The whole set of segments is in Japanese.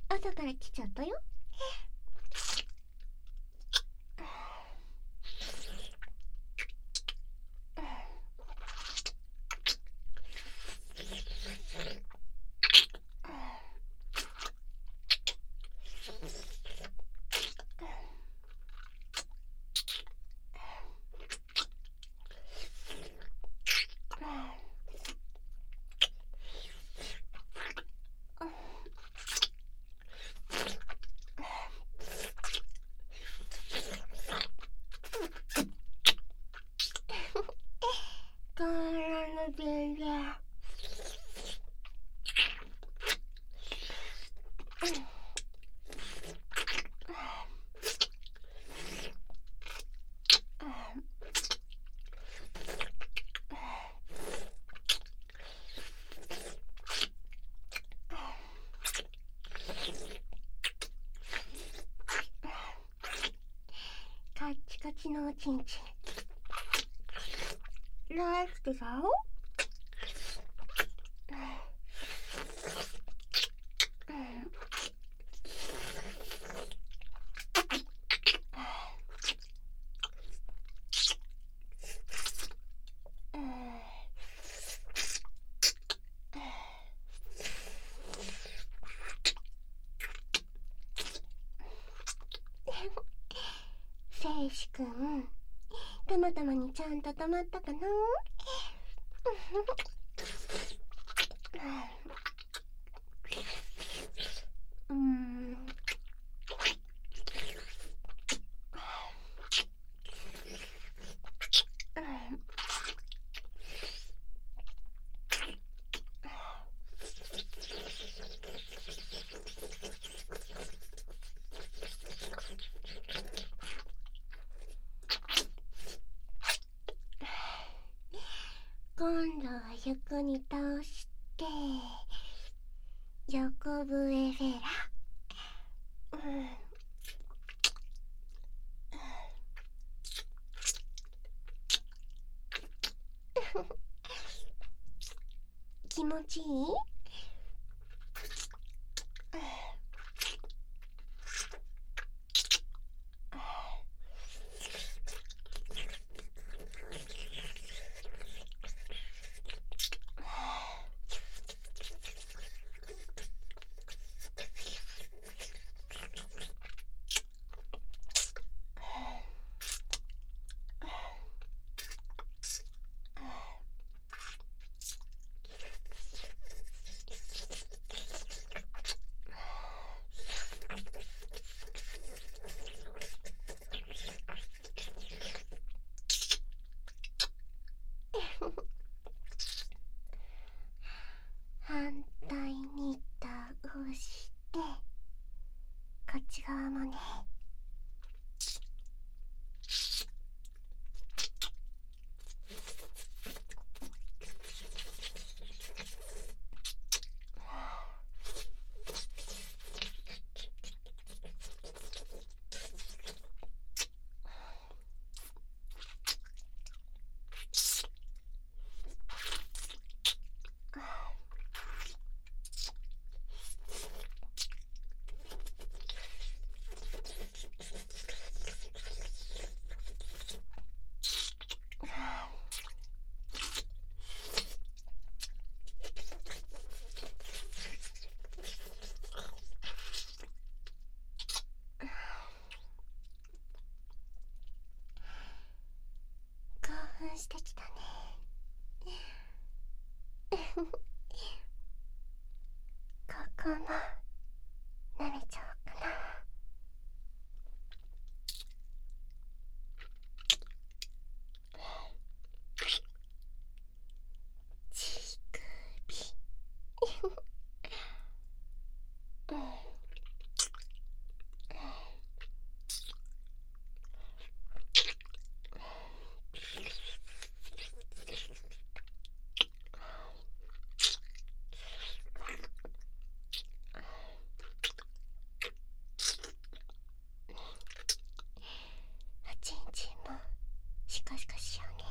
朝から来ちゃったよ。変わらぬ全然。カッチカチのおちんちん大好きだよ。せいしくん、たまたまにちゃんと止まったかな。今度は横に倒して横笛フェラ。気持ちいい？反対に倒してこっち側もね。興奮してきたね。ここも舐めちゃおうかな。乳首おちんちんもシコシコしようね。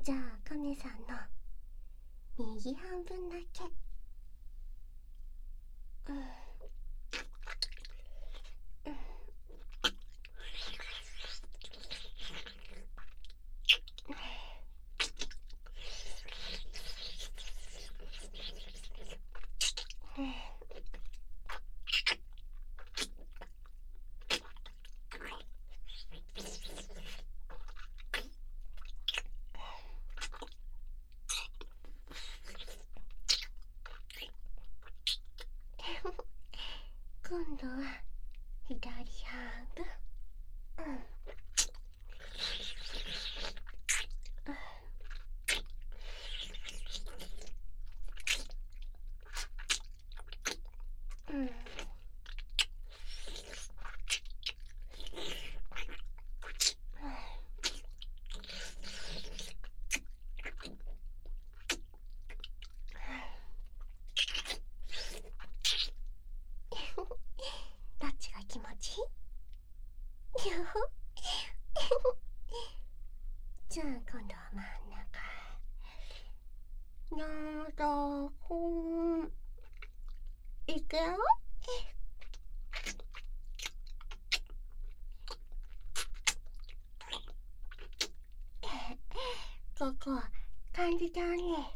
じゃあカメさんの右半分だけ。今度は左半分。どっちが気持ちいい？じゃあ今度は真ん中。やだ、いくよ。ここ感じたね。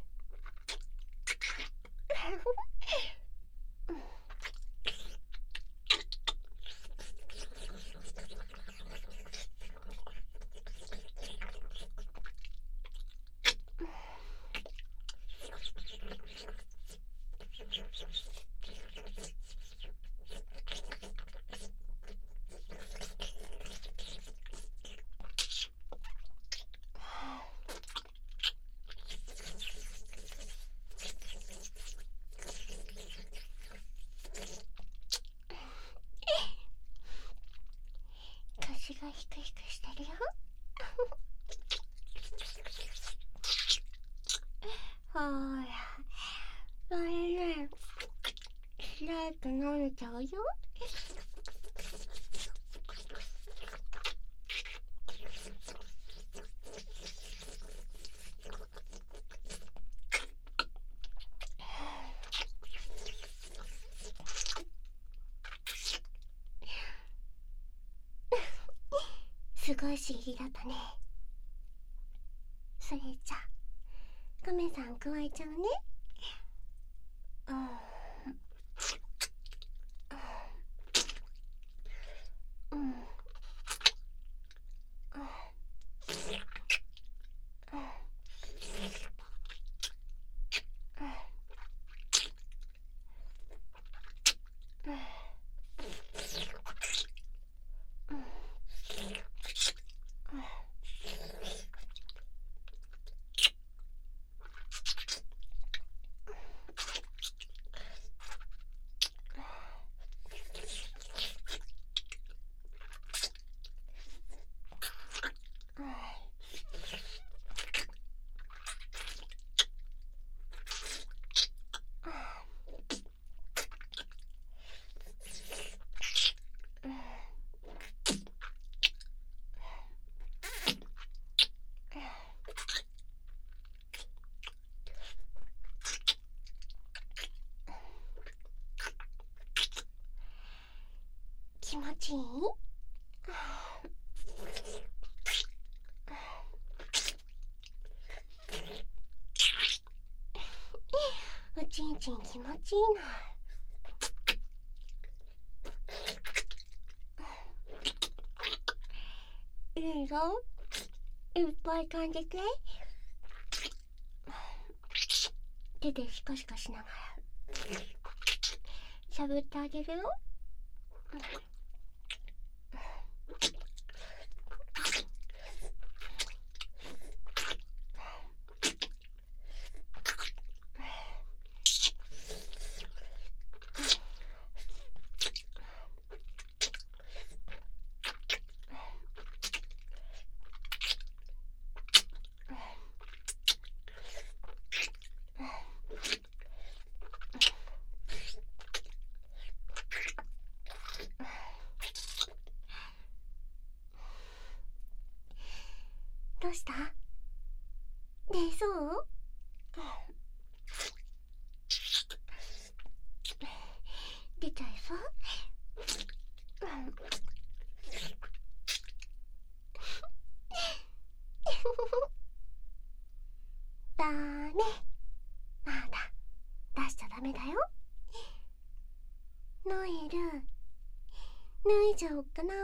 腰がヒクヒクしてるよ。ほら、それね、開いて飲めちゃうよ。すごい刺激だったね。それじゃあカメさん加えちゃうね。気持ちいい？おちんちん気持ちいいな。いいぞ、いっぱい感じて。手でシカシカしながらしゃぶってあげるよ。 そう？出ちゃいそう？だね、まだ出しちゃダメだよ。ノエル、脱いじゃおっかな。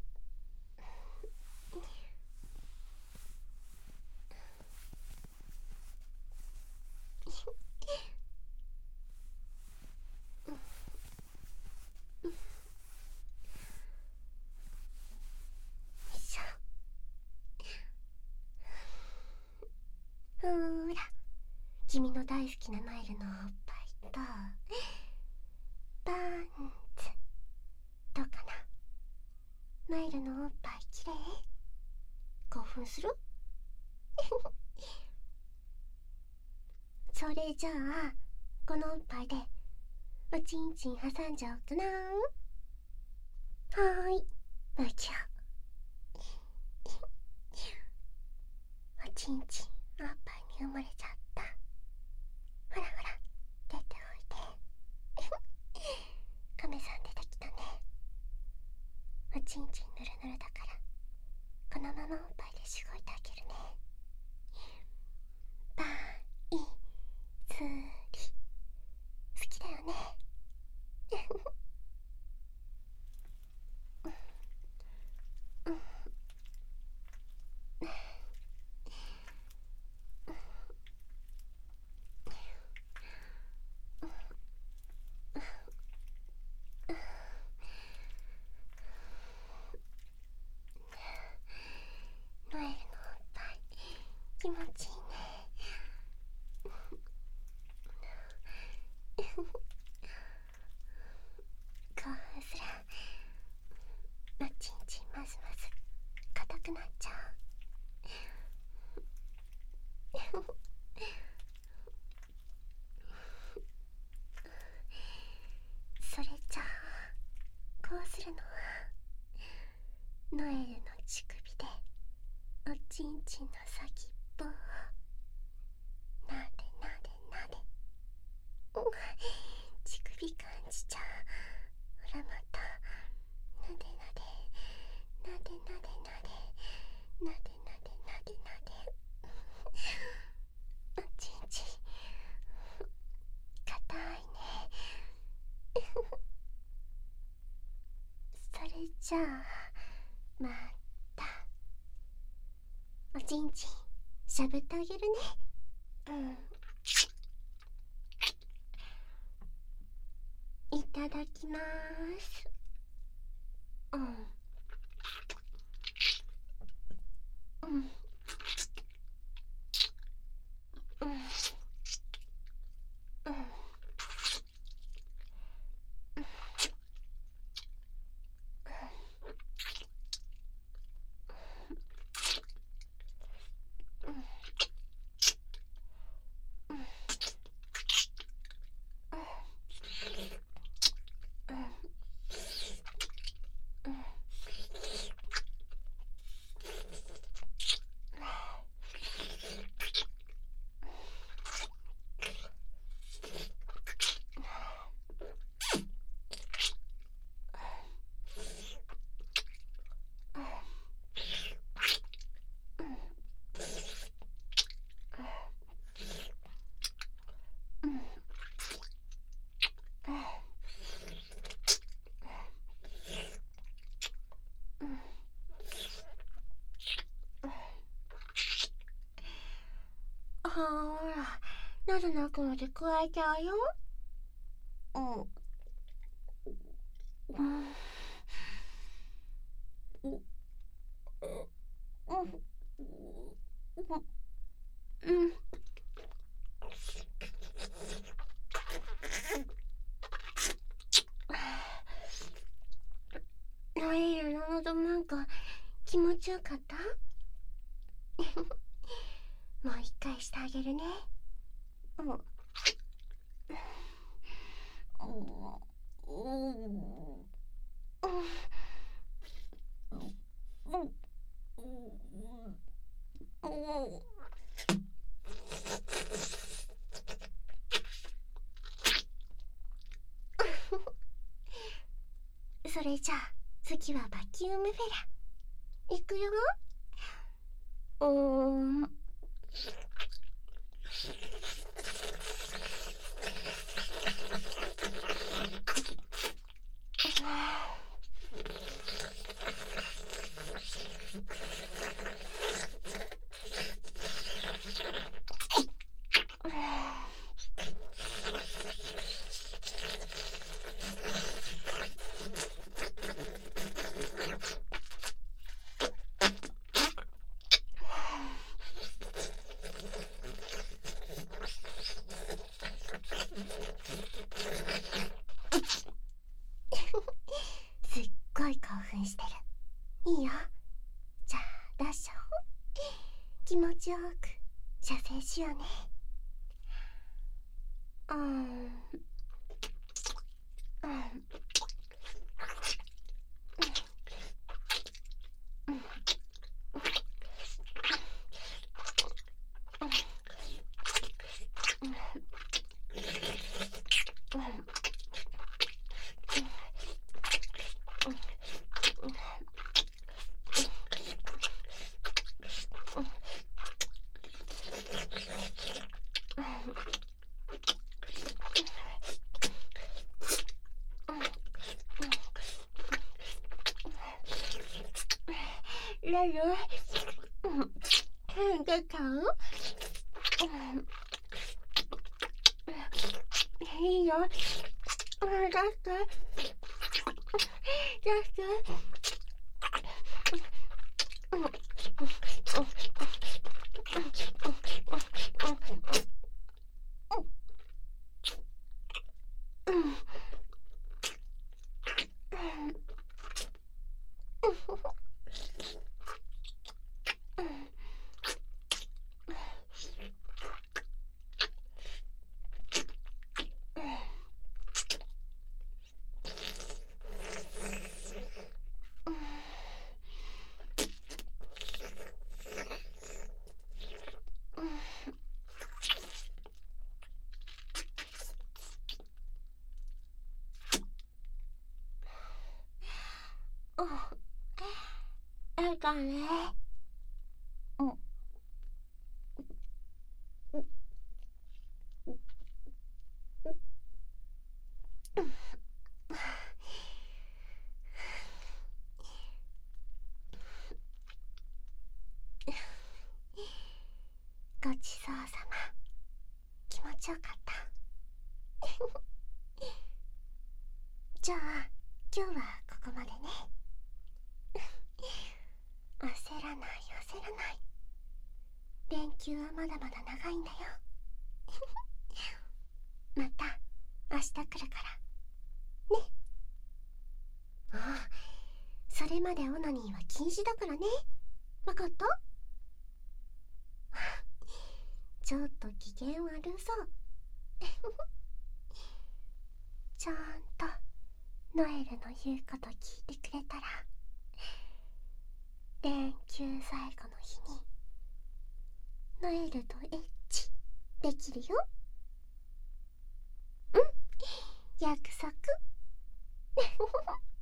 ほーら、君の大好きなノエルのおっぱいとパンツ。どうかな？ノエルのおっぱいきれい？興奮する？それじゃあこのおっぱいでおちんちん挟んじゃおうかな。はーい、むちゃおちんちんおっぱいに埋もれちゃった。ほらほら、出ておいで。カメさん出てきたね。おちんちんぬるぬるだからこのままおっぱいでしごいてあげるね。パイスリ好きだよね。ノエルのおっぱい気持ちいいね。興奮する。おちんちんますます硬くなっちゃう。それじゃあこうするのは、ノエルの乳首でおちんちんの先っぽをなでなでなで。乳首感じちゃう。ほらまたなでなでなでなでなでなでなでなでなで。おちんちん硬いね。それじゃあまたおちんちんしゃぶってあげるね。いただきます。ほら、喉の奥まで加えちゃうよ。ノエルの喉なんか気持ちよかった？もう一回してあげるね。 れじゃあ次はバキュームフェラ。いくよ。すっごい興奮してる。いいよ。じゃあダッション、気持ちよく射精しようね。ラル、がかん、いいよ。出して、出して。だからね。ごちそうさま。気持ちよかった。じゃあ今日はここまでね。焦らない焦らない。連休はまだまだ長いんだよ。また明日来るからね。ああ、それまでオナニーは禁止だからね。わかった？ちょっと機嫌悪そう。ちゃんとノエルの言うこと聞いてくれたら、連休最後の日にノエルとエッチできるよ。約束。